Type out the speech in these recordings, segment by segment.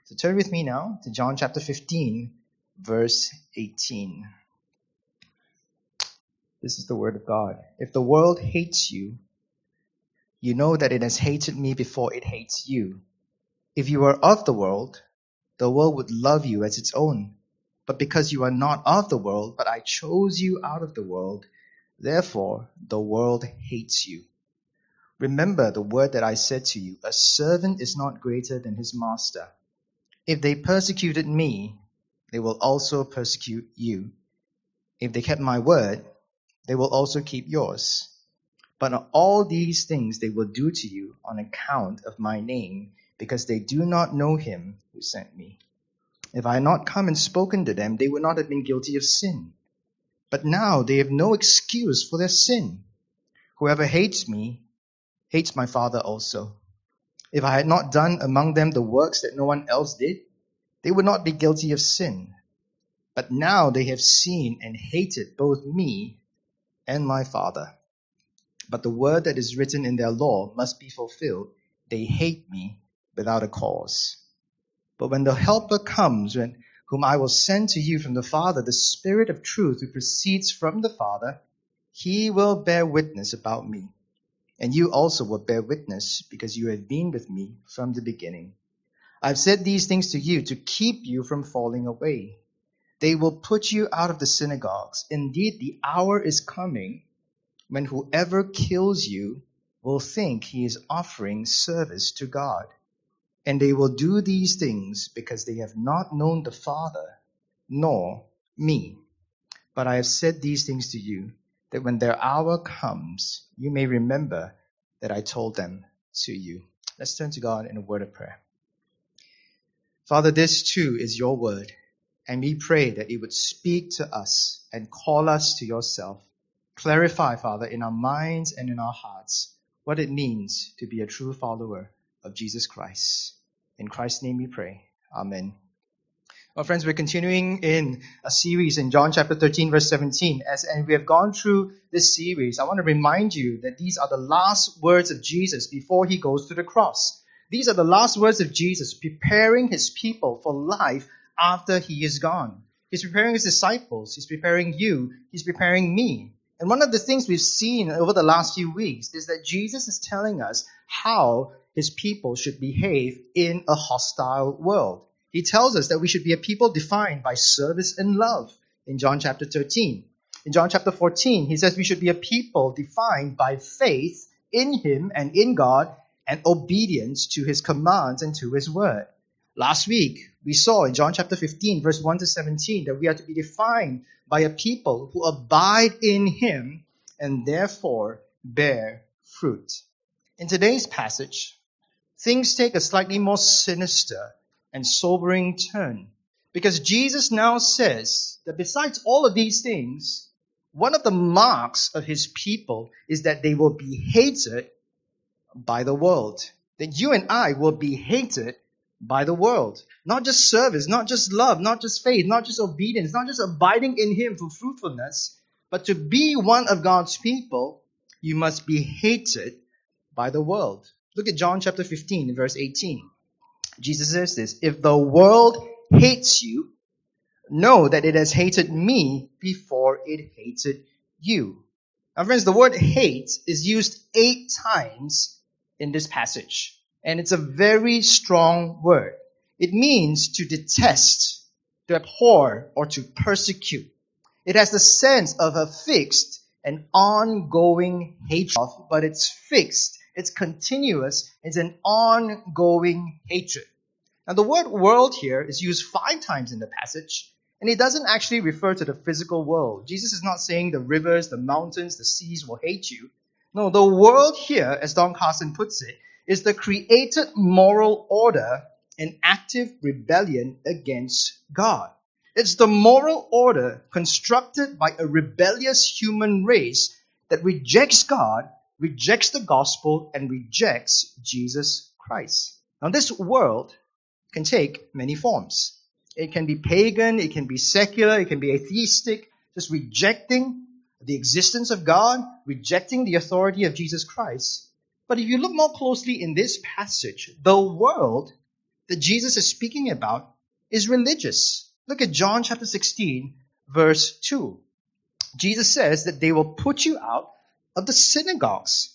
So turn with me now to John chapter 15, verse 18. This is the word of God. If the world hates you, you know that it has hated me before it hates you. If you were of the world would love you as its own. But because you are not of the world, but I chose you out of the world, therefore the world hates you. Remember the word that I said to you, a servant is not greater than his master. If they persecuted me, they will also persecute you. If they kept my word, they will also keep yours. But all these things they will do to you on account of my name, because they do not know him who sent me. If I had not come and spoken to them, they would not have been guilty of sin. But now they have no excuse for their sin. Whoever hates me hates my Father also. If I had not done among them the works that no one else did, they would not be guilty of sin. But now they have seen and hated both me and my Father. But the word that is written in their law must be fulfilled. They hate me without a cause. But when the Helper comes, whom I will send to you from the Father, the Spirit of truth who proceeds from the Father, he will bear witness about me. And you also will bear witness, because you have been with me from the beginning. I've said these things to you to keep you from falling away. They will put you out of the synagogues. Indeed, the hour is coming when whoever kills you will think he is offering service to God. And they will do these things because they have not known the Father, nor me. But I have said these things to you, that when their hour comes, you may remember that I told them to you. Let's turn to God in a word of prayer. Father, this too is your word, and we pray that it would speak to us and call us to yourself. Clarify, Father, in our minds and in our hearts what it means to be a true follower of Jesus Christ. In Christ's name we pray. Amen. Well, friends, we're continuing in a series in John chapter 13, verse 17. And we have gone through this series, I want to remind you that these are the last words of Jesus before he goes to the cross. These are the last words of Jesus preparing his people for life after he is gone. He's preparing his disciples. He's preparing you. He's preparing me. And one of the things we've seen over the last few weeks is that Jesus is telling us how his people should behave in a hostile world. He tells us that we should be a people defined by service and love in John chapter 13. In John chapter 14, he says we should be a people defined by faith in him and in God and obedience to his commands and to his word. Last week, we saw in John chapter 15, verse 1 to 17, that we are to be defined by a people who abide in him and therefore bear fruit. In today's passage, things take a slightly more sinister and sobering turn, because Jesus now says that besides all of these things, one of the marks of his people is that they will be hated by the world. That you and I will be hated by the world. Not just service, not just love, not just faith, not just obedience, not just abiding in him for fruitfulness, but to be one of God's people, you must be hated by the world. Look at John chapter 15, verse 18. Jesus says this, if the world hates you, know that it has hated me before it hated you. Now friends, the word hate is used 8 times in this passage. And it's a very strong word. It means to detest, to abhor, or to persecute. It has the sense of a fixed and ongoing hatred, but it's fixed, it's continuous, it's an ongoing hatred. Now the word world here is used 5 times in the passage, and it doesn't actually refer to the physical world. Jesus is not saying the rivers, the mountains, the seas will hate you. No, the world here, as Don Carson puts it, is the created moral order in active rebellion against God. It's the moral order constructed by a rebellious human race that rejects God, rejects the gospel, and rejects Jesus Christ. Now, this world can take many forms. It can be pagan, it can be secular, it can be atheistic, just rejecting the existence of God, rejecting the authority of Jesus Christ. But if you look more closely in this passage, the world that Jesus is speaking about is religious. Look at John chapter 16, verse 2. Jesus says that they will put you out of the synagogues.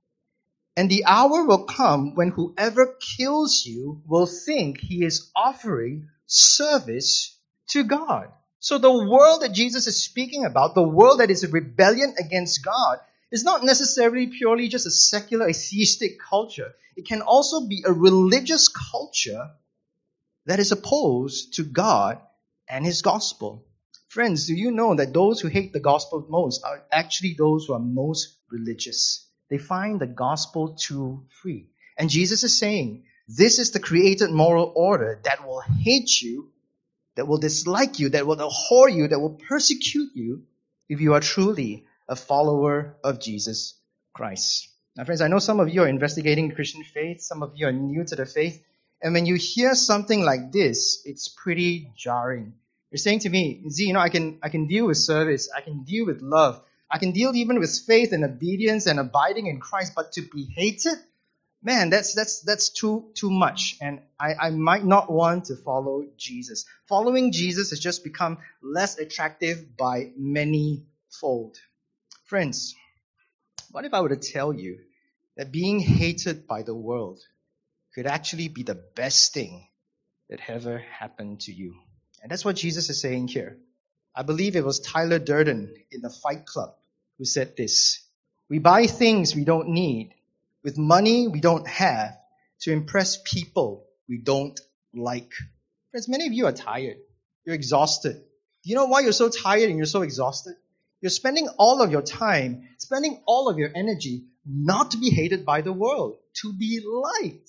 And the hour will come when whoever kills you will think he is offering service to God. So the world that Jesus is speaking about, the world that is a rebellion against God, is not necessarily purely just a secular, atheistic culture. It can also be a religious culture that is opposed to God and His gospel. Friends, do you know that those who hate the gospel most are actually those who are most religious? They find the gospel too free. And Jesus is saying, this is the created moral order that will hate you, that will dislike you, that will abhor you, that will persecute you if you are truly a follower of Jesus Christ. Now, friends, I know some of you are investigating the Christian faith. Some of you are new to the faith. And when you hear something like this, it's pretty jarring. You're saying to me, Z, I can deal with service. I can deal with love. I can deal even with faith and obedience and abiding in Christ. But to be hated, man, that's too much. And I might not want to follow Jesus. Following Jesus has just become less attractive by many fold. Friends, what if I were to tell you that being hated by the world could actually be the best thing that ever happened to you? And that's what Jesus is saying here. I believe it was Tyler Durden in the Fight Club who said this: we buy things we don't need with money we don't have to impress people we don't like. Friends, many of you are tired. You're exhausted. Do you know why you're so tired and you're so exhausted? You're spending all of your time, spending all of your energy not to be hated by the world, to be liked.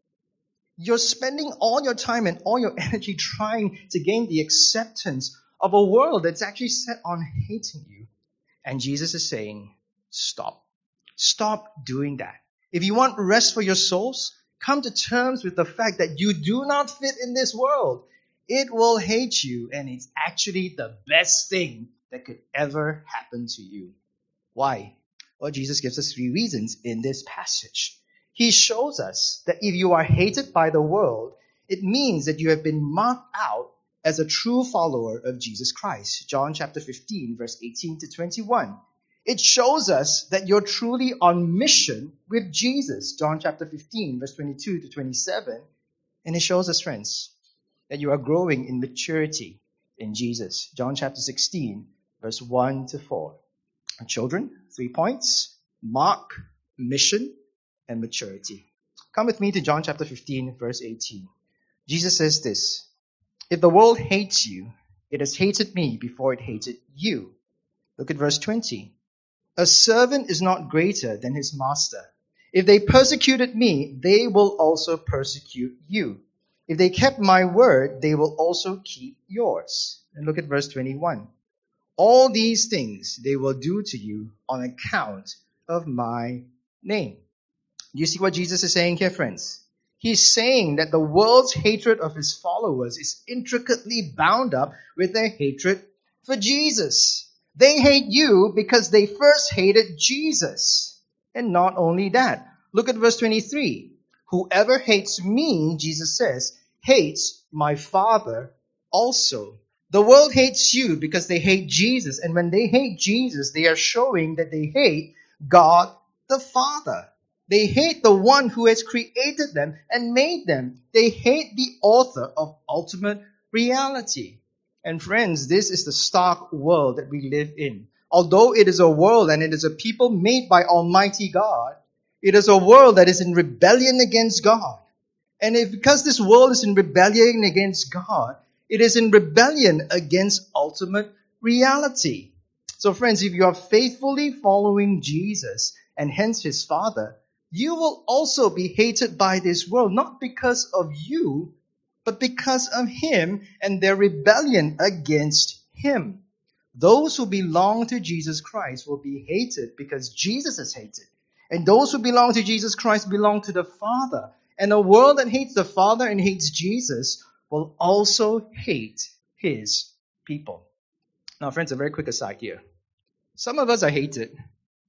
You're spending all your time and all your energy trying to gain the acceptance of a world that's actually set on hating you. And Jesus is saying, stop. Stop doing that. If you want rest for your souls, come to terms with the fact that you do not fit in this world. It will hate you, and it's actually the best thing that could ever happen to you. Why? Well, Jesus gives us 3 reasons in this passage. He shows us that if you are hated by the world, it means that you have been marked out as a true follower of Jesus Christ. John chapter 15, verse 18 to 21. It shows us that you're truly on mission with Jesus. John chapter 15, verse 22 to 27. And it shows us, friends, that you are growing in maturity in Jesus. John chapter 16, verse 1 to 4. Children, 3 points: mark, mission, and maturity. Come with me to John chapter 15, verse 18. Jesus says this: if the world hates you, it has hated me before it hated you. Look at verse 20. A servant is not greater than his master. If they persecuted me, they will also persecute you. If they kept my word, they will also keep yours. And look at verse 21. All these things they will do to you on account of my name. Do you see what Jesus is saying here, friends? He's saying that the world's hatred of his followers is intricately bound up with their hatred for Jesus. They hate you because they first hated Jesus. And not only that, look at verse 23. Whoever hates me, Jesus says, hates my Father also. The world hates you because they hate Jesus. And when they hate Jesus, they are showing that they hate God the Father. They hate the one who has created them and made them. They hate the author of ultimate reality. And friends, this is the stark world that we live in. Although it is a world and it is a people made by Almighty God, it is a world that is in rebellion against God. And because this world is in rebellion against God, it is in rebellion against ultimate reality. So friends, if you are faithfully following Jesus and hence his Father, you will also be hated by this world, not because of you, but because of him and their rebellion against him. Those who belong to Jesus Christ will be hated because Jesus is hated. And those who belong to Jesus Christ belong to the Father. And a world that hates the Father and hates Jesus will also hate his people. Now, friends, a very quick aside here. Some of us are hated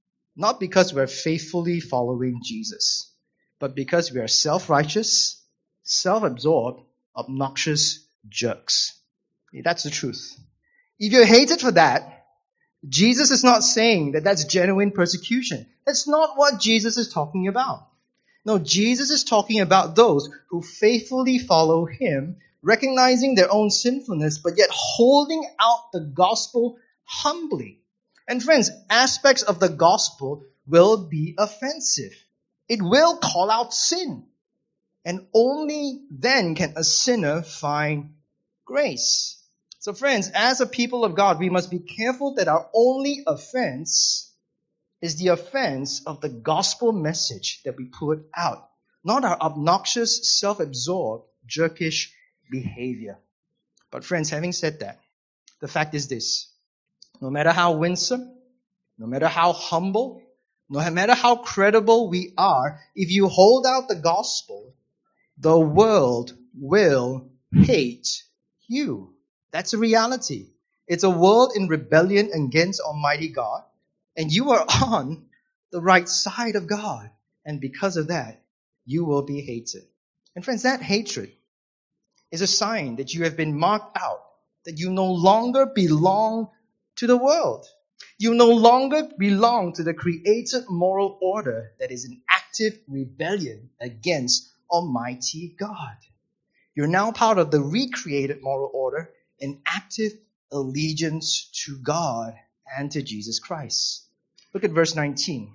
not because we're faithfully following Jesus, but because we are self-righteous, self-absorbed, obnoxious jerks. That's the truth. If you're hated for that, Jesus is not saying that that's genuine persecution. That's not what Jesus is talking about. No, Jesus is talking about those who faithfully follow him, recognizing their own sinfulness, but yet holding out the gospel humbly. And friends, aspects of the gospel will be offensive. It will call out sin. And only then can a sinner find grace. So friends, as a people of God, we must be careful that our only offense is the offense of the gospel message that we put out, not our obnoxious, self-absorbed, jerkish behavior. But friends, having said that, the fact is this: no matter how winsome, no matter how humble, no matter how credible we are, if you hold out the gospel, the world will hate you. That's a reality. It's a world in rebellion against Almighty God, and you are on the right side of God. And because of that, you will be hated. And friends, that hatred is a sign that you have been marked out, that you no longer belong to the world. You no longer belong to the created moral order that is in active rebellion against Almighty God. You're now part of the recreated moral order in active allegiance to God and to Jesus Christ. Look at verse 19.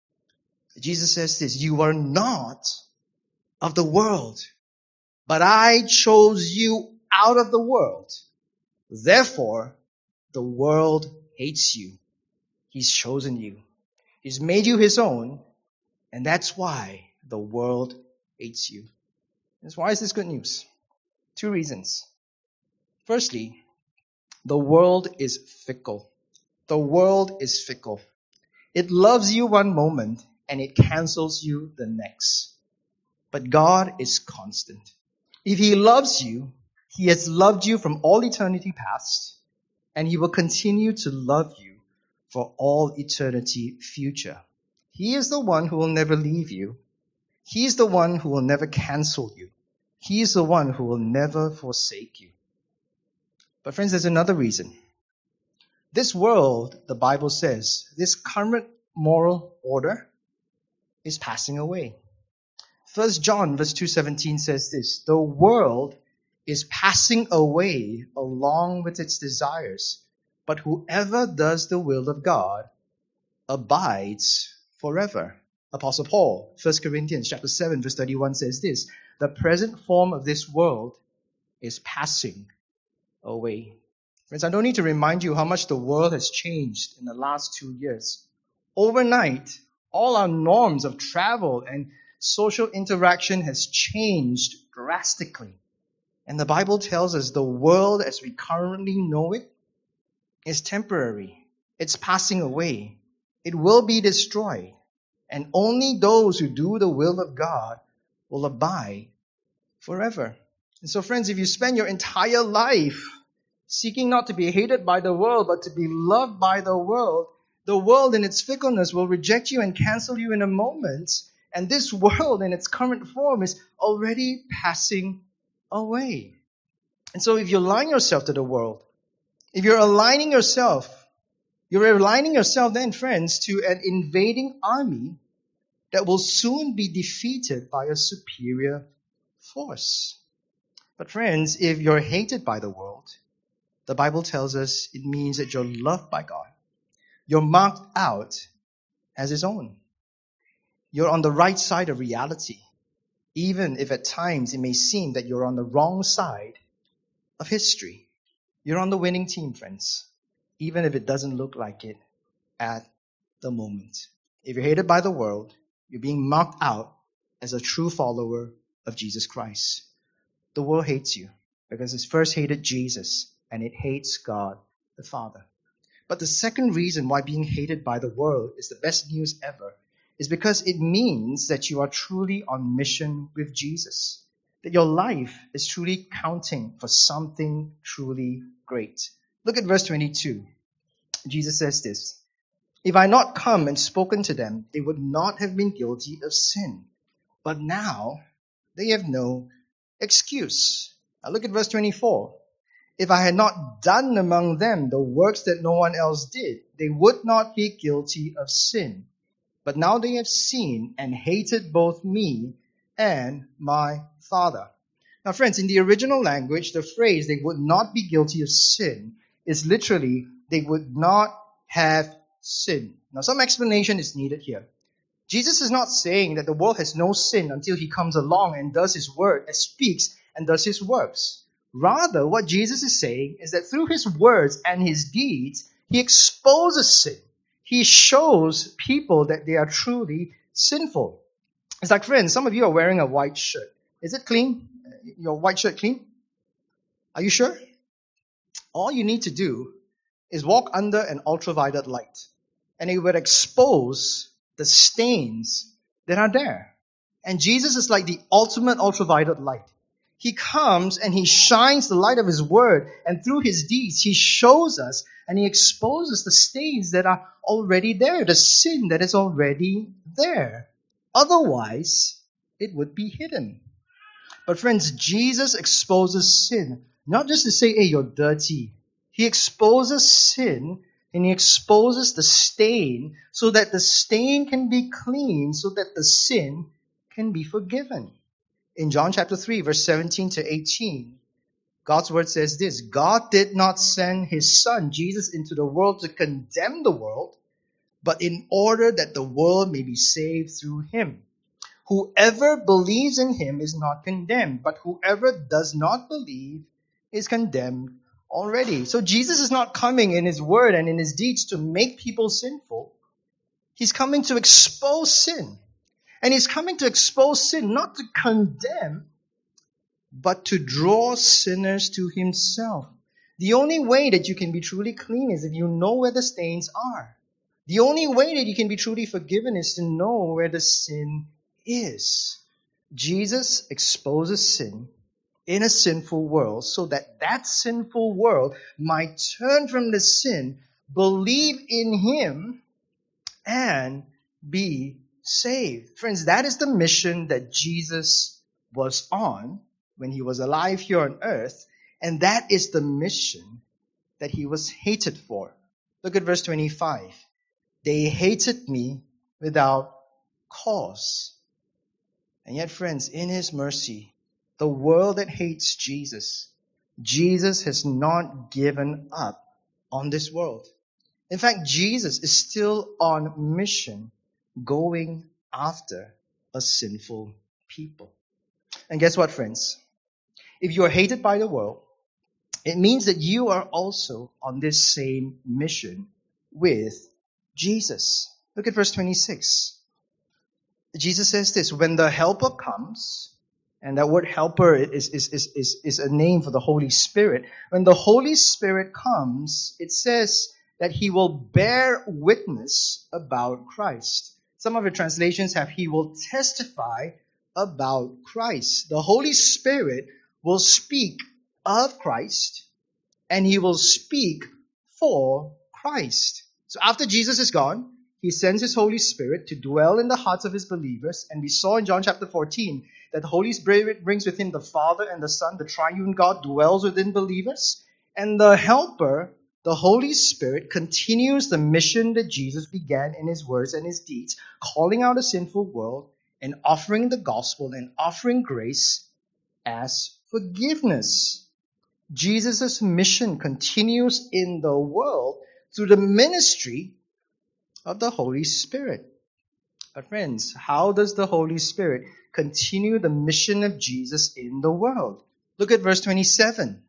Jesus says this: you are not of the world, but I chose you out of the world. Therefore, the world hates you. He's chosen you. He's made you his own, and that's why the world hates you. Why is this good news? Two reasons. Firstly, the world is fickle. The world is fickle. It loves you one moment and it cancels you the next. But God is constant. If he loves you, he has loved you from all eternity past, and he will continue to love you for all eternity future. He is the one who will never leave you. He is the one who will never cancel you. He is the one who will never forsake you. But friends, there's another reason. This world, the Bible says, this current moral order is passing away. 1 John verse 2:17 says this: the world is passing away along with its desires, but whoever does the will of God abides forever. Apostle Paul, 1 Corinthians chapter 7 verse 31 says this: the present form of this world is passing away. Friends, I don't need to remind you how much the world has changed in the last 2 years. Overnight, all our norms of travel and social interaction has changed drastically. And the Bible tells us the world as we currently know it is temporary. It's passing away. It will be destroyed. And only those who do the will of God will abide forever. And so friends, if you spend your entire life seeking not to be hated by the world, but to be loved by the world in its fickleness will reject you and cancel you in a moment. And this world in its current form is already passing away. And so if you align yourself to the world, if you're aligning yourself then, friends, to an invading army that will soon be defeated by a superior force. But friends, if you're hated by the world, the Bible tells us it means that you're loved by God. You're marked out as his own. You're on the right side of reality, even if at times it may seem that you're on the wrong side of history. You're on the winning team, friends, even if it doesn't look like it at the moment. If you're hated by the world, you're being marked out as a true follower of Jesus Christ. The world hates you because it first hated Jesus and it hates God the Father. But the second reason why being hated by the world is the best news ever is because it means that you are truly on mission with Jesus. That your life is truly counting for something truly great. Look at verse 22. Jesus says this: if I had not come and spoken to them, they would not have been guilty of sin. But now they have no excuse. Now look at verse 24. If I had not done among them the works that no one else did, they would not be guilty of sin. But now they have seen and hated both me and my Father. Now friends, in the original language, the phrase they would not be guilty of sin is literally they would not have sin. Now some explanation is needed here. Jesus is not saying that the world has no sin until he comes along and does his word and speaks and does his works. Rather, what Jesus is saying is that through his words and his deeds, he exposes sin. He shows people that they are truly sinful. It's like, friends, some of you are wearing a white shirt. Is it clean? Your white shirt clean? Are you sure? All you need to do is walk under an ultraviolet light, and it would expose the stains that are there. And Jesus is like the ultimate ultraviolet light. He comes and he shines the light of his word, and through his deeds he shows us and he exposes the stains that are already there, the sin that is already there. Otherwise, it would be hidden. But friends, Jesus exposes sin, not just to say, hey, you're dirty. He exposes sin and he exposes the stain so that the stain can be clean, so that the sin can be forgiven. In John chapter 3, verse 17 to 18, God's word says this: God did not send his son, Jesus, into the world to condemn the world, but in order that the world may be saved through him. Whoever believes in him is not condemned, but whoever does not believe is condemned already. So Jesus is not coming in his word and in his deeds to make people sinful. He's coming to expose sin. And he's coming to expose sin, not to condemn, but to draw sinners to himself. The only way that you can be truly clean is if you know where the stains are. The only way that you can be truly forgiven is to know where the sin is. Jesus exposes sin in a sinful world so that that sinful world might turn from the sin, believe in him, and be saved. Friends, that is the mission that Jesus was on when he was alive here on earth, and that is the mission that he was hated for. Look at verse 25. They hated me without cause. And yet, friends, in his mercy, the world that hates Jesus, Jesus has not given up on this world. In fact, Jesus is still on mission, going after a sinful people. And guess what, friends? If you are hated by the world, it means that you are also on this same mission with Jesus. Look at verse 26. Jesus says this: when the helper comes, and that word helper is a name for the Holy Spirit. When the Holy Spirit comes, it says that he will bear witness about Christ. Some of the translations have he will testify about Christ. The Holy Spirit will speak of Christ, and he will speak for Christ. So after Jesus is gone, he sends his Holy Spirit to dwell in the hearts of his believers. And we saw in John chapter 14 that the Holy Spirit brings with him the Father and the Son. The triune God dwells within believers. And the Helper, the Holy Spirit, continues the mission that Jesus began in his words and his deeds, calling out a sinful world and offering the gospel and offering grace as forgiveness. Jesus' mission continues in the world through the ministry of the Holy Spirit. But friends, how does the Holy Spirit continue the mission of Jesus in the world? Look at verse 27.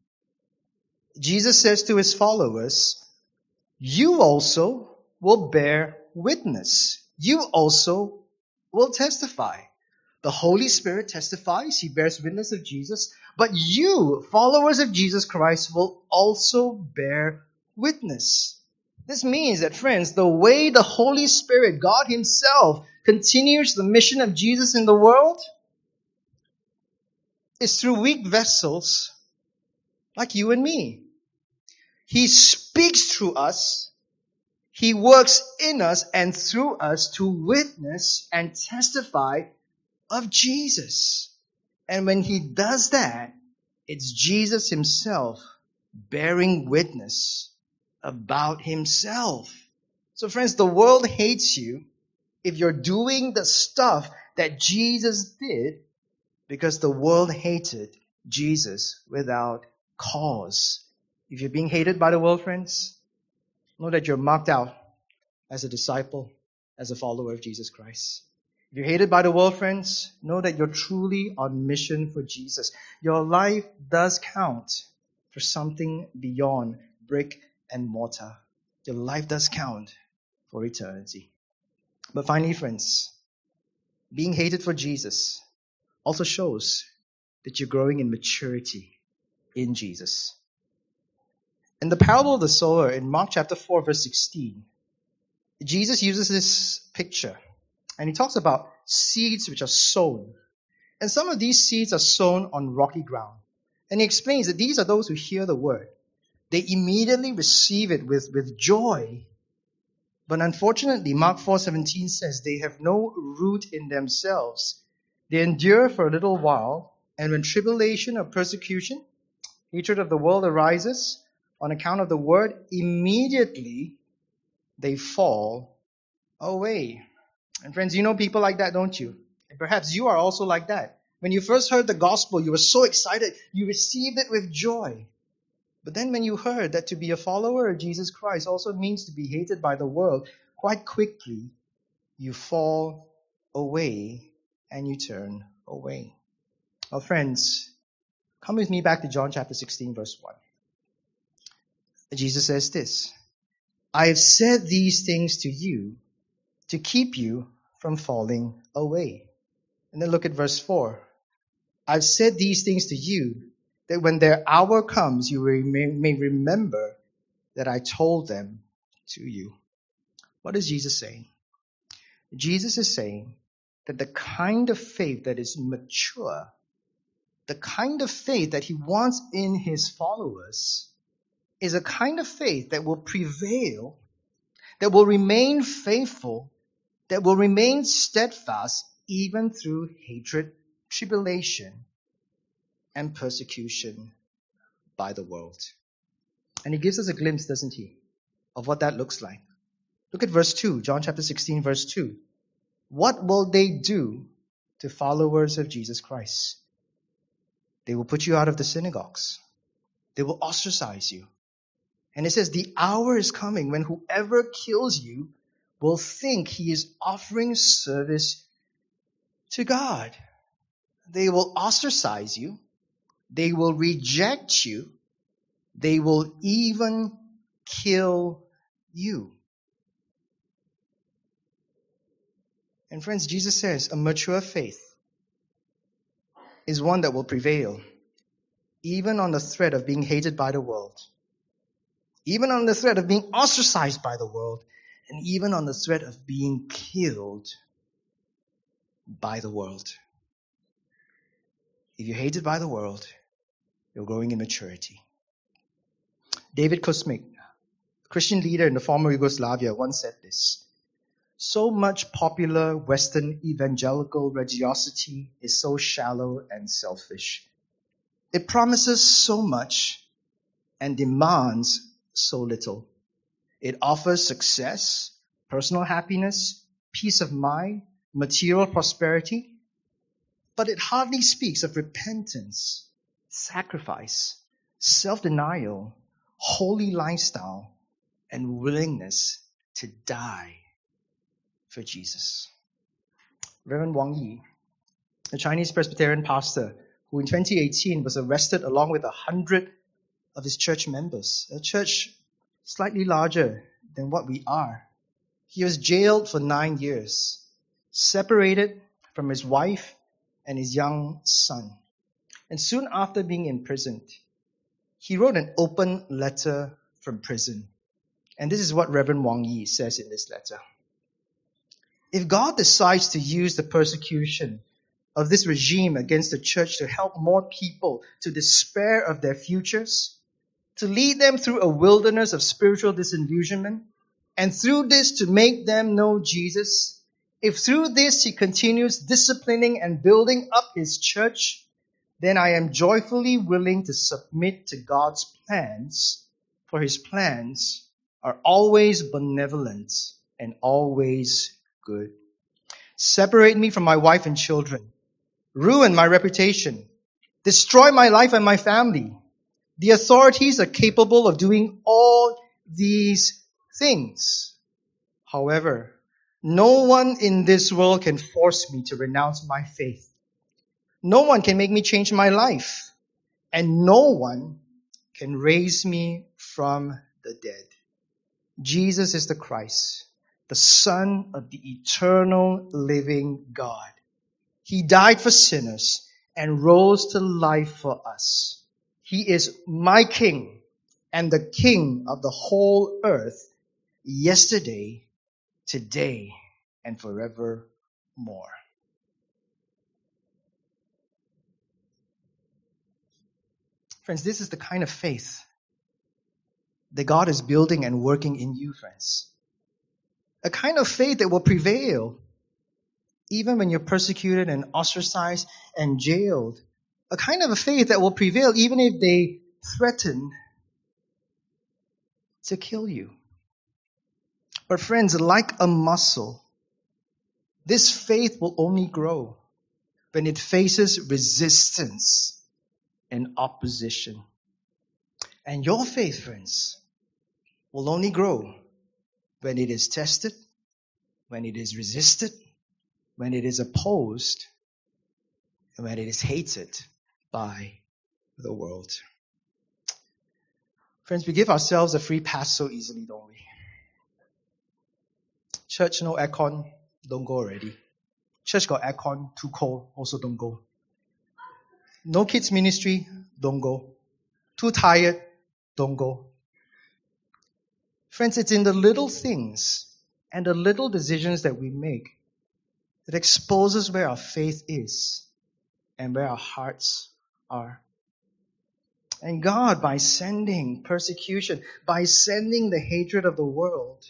Jesus says to his followers, you also will bear witness. You also will testify. The Holy Spirit testifies, he bears witness of Jesus, but you, followers of Jesus Christ, will also bear witness. This means that, friends, the way the Holy Spirit, God himself, continues the mission of Jesus in the world is through weak vessels like you and me. He speaks through us. He works in us and through us to witness and testify of Jesus. And when he does that, it's Jesus himself bearing witness about himself. So friends, the world hates you if you're doing the stuff that Jesus did, because the world hated Jesus without cause. If you're being hated by the world, friends, know that you're marked out as a disciple, as a follower of Jesus Christ. If you're hated by the world, friends, know that you're truly on mission for Jesus. Your life does count for something beyond brick and mortar. Your life does count for eternity. But finally, friends, being hated for Jesus also shows that you're growing in maturity in Jesus. In the parable of the sower in Mark chapter 4, verse 16, Jesus uses this picture, and he talks about seeds which are sown. And some of these seeds are sown on rocky ground. And he explains that these are those who hear the word. They immediately receive it with joy. But unfortunately, Mark 4:17 says they have no root in themselves. They endure for a little while, and when tribulation or persecution, hatred of the world arises on account of the word, immediately they fall away. And friends, you know people like that, don't you? And perhaps you are also like that. When you first heard the gospel, you were so excited. You received it with joy. But then when you heard that to be a follower of Jesus Christ also means to be hated by the world, quite quickly you fall away and you turn away. Well, friends, come with me back to John chapter 16, verse 1. Jesus says this, I have said these things to you to keep you from falling away. And then look at verse 4. I've said these things to you that when their hour comes, you may remember that I told them to you. What is Jesus saying? Jesus is saying that the kind of faith that is mature, the kind of faith that he wants in his followers, is a kind of faith that will prevail, that will remain faithful, that will remain steadfast even through hatred, tribulation, and persecution by the world. And he gives us a glimpse, doesn't he, of what that looks like. Look at verse 2, John chapter 16, verse 2. What will they do to followers of Jesus Christ? They will put you out of the synagogues. They will ostracize you. And it says the hour is coming when whoever kills you will think he is offering service to God. They will ostracize you. They will reject you. They will even kill you. And friends, Jesus says a mature faith is one that will prevail, even on the threat of being hated by the world, even on the threat of being ostracized by the world, and even on the threat of being killed by the world. If you're hated by the world, you're growing in maturity. David Kuzmic, Christian leader in the former Yugoslavia, once said this, so much popular Western evangelical religiosity is so shallow and selfish. It promises so much and demands so little. It offers success, personal happiness, peace of mind, material prosperity, but it hardly speaks of repentance, sacrifice, self-denial, holy lifestyle, and willingness to die for Jesus. Reverend Wang Yi, a Chinese Presbyterian pastor who in 2018 was arrested along with 100 of his church members, a church slightly larger than what we are. He was jailed for 9 years, separated from his wife and his young son. And soon after being imprisoned, he wrote an open letter from prison. And this is what Reverend Wang Yi says in this letter. If God decides to use the persecution of this regime against the church to help more people to despair of their futures, to lead them through a wilderness of spiritual disillusionment, and through this to make them know Jesus, if through this he continues disciplining and building up his church, then I am joyfully willing to submit to God's plans, for His plans are always benevolent and always good. Separate me from my wife and children, ruin my reputation, destroy my life and my family. The authorities are capable of doing all these things. However, no one in this world can force me to renounce my faith. No one can make me change my life. And no one can raise me from the dead. Jesus is the Christ, the Son of the eternal living God. He died for sinners and rose to life for us. He is my King and the King of the whole earth, yesterday, today, and forevermore. Friends, this is the kind of faith that God is building and working in you, friends. A kind of faith that will prevail even when you're persecuted and ostracized and jailed. A kind of a faith that will prevail even if they threaten to kill you. But friends, like a muscle, this faith will only grow when it faces resistance and opposition. And your faith, friends, will only grow when it is tested, when it is resisted, when it is opposed, and when it is hated by the world. Friends, we give ourselves a free pass so easily, don't we? Church, no aircon, don't go already. Church got aircon, too cold, also don't go. No kids ministry, don't go. Too tired, don't go. Friends, it's in the little things and the little decisions that we make that exposes where our faith is and where our hearts are. And God, by sending persecution, by sending the hatred of the world,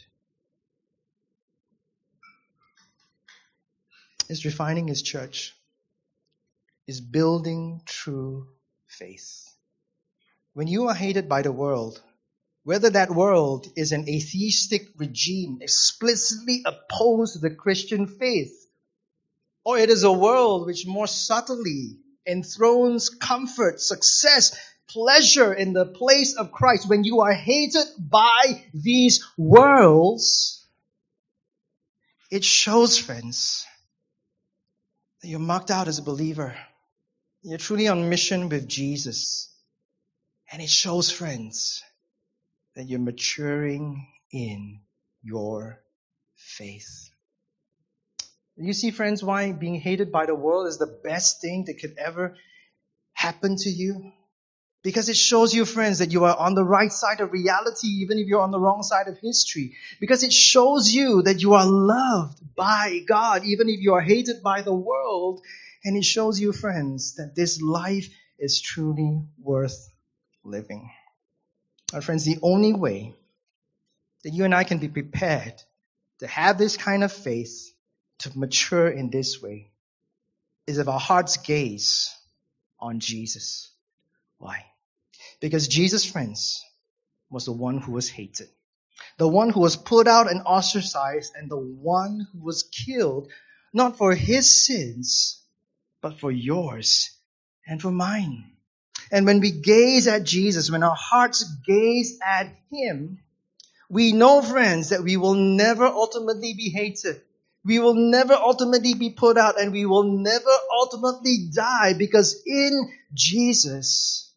is refining His church, is building true faith. When you are hated by the world, whether that world is an atheistic regime explicitly opposed to the Christian faith, or it is a world which more subtly enthrones comfort, success, pleasure in the place of Christ, when you are hated by these worlds, it shows, friends, that you're marked out as a believer. You're truly on mission with Jesus. And it shows, friends, that you're maturing in your faith. You see, friends, why being hated by the world is the best thing that could ever happen to you? Because it shows you, friends, that you are on the right side of reality, even if you're on the wrong side of history. Because it shows you that you are loved by God, even if you are hated by the world. And it shows you, friends, that this life is truly worth living. Our friends, the only way that you and I can be prepared to have this kind of faith, to mature in this way, is if our hearts gaze on Jesus. Why? Because Jesus, friends, was the one who was hated, the one who was put out and ostracized, and the one who was killed, not for His sins, but for yours and for mine. And when we gaze at Jesus, when our hearts gaze at Him, we know, friends, that we will never ultimately be hated. We will never ultimately be put out, and we will never ultimately die, because in Jesus,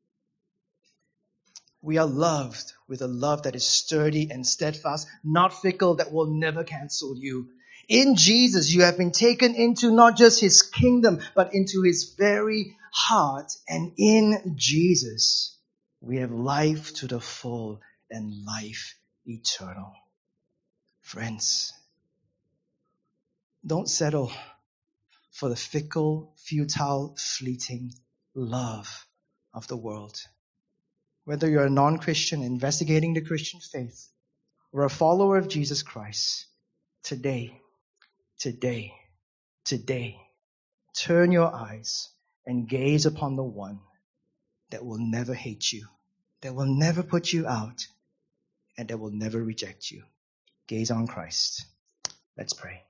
we are loved with a love that is sturdy and steadfast, not fickle, that will never cancel you. In Jesus, you have been taken into not just His kingdom, but into His very heart. And in Jesus, we have life to the full and life eternal. Friends, don't settle for the fickle, futile, fleeting love of the world. Whether you're a non-Christian investigating the Christian faith or a follower of Jesus Christ, today, turn your eyes and gaze upon the one that will never hate you, that will never put you out, and that will never reject you. Gaze on Christ. Let's pray.